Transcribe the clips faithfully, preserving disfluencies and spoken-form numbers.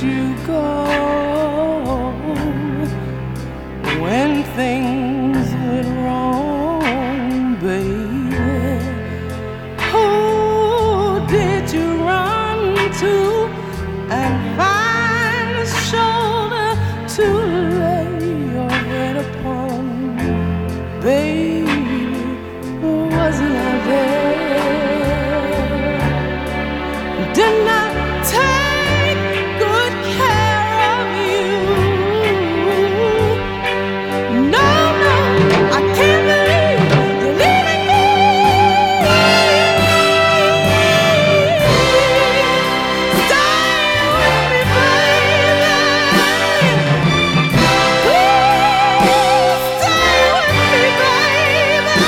you go when things went wrong, baby? Who did you run to and find a shoulder to lay your head upon? Baby, wasn't I there? Didn't I take good care of you? No, no, I can't believe you're leaving me. Stay with me, baby. Ooh, stay with me, baby.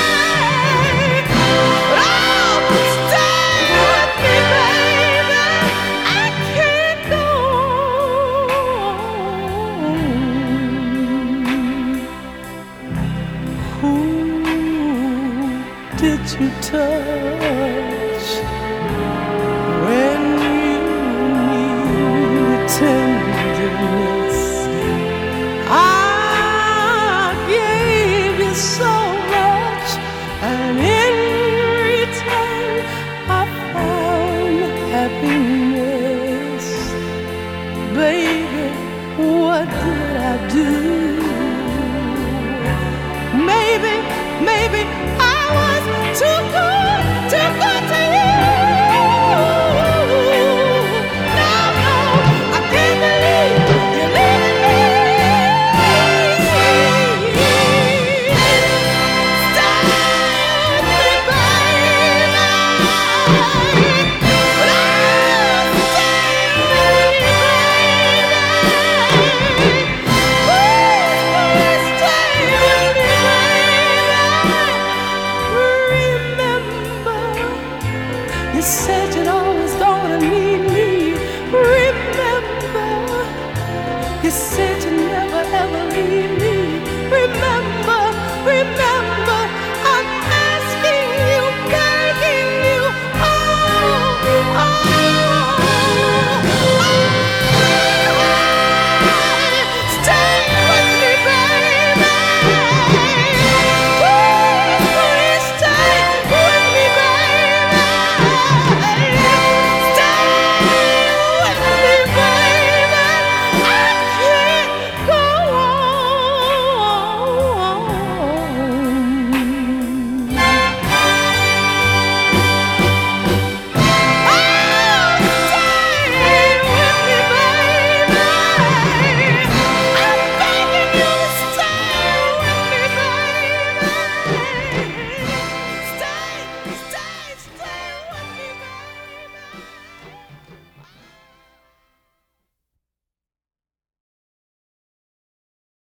Oh, stay with me, baby. I can't go on. Who did you touch when you needed tenderness? I gave you so much, and in return I found happiness. Baby, what did I do? Maybe, maybe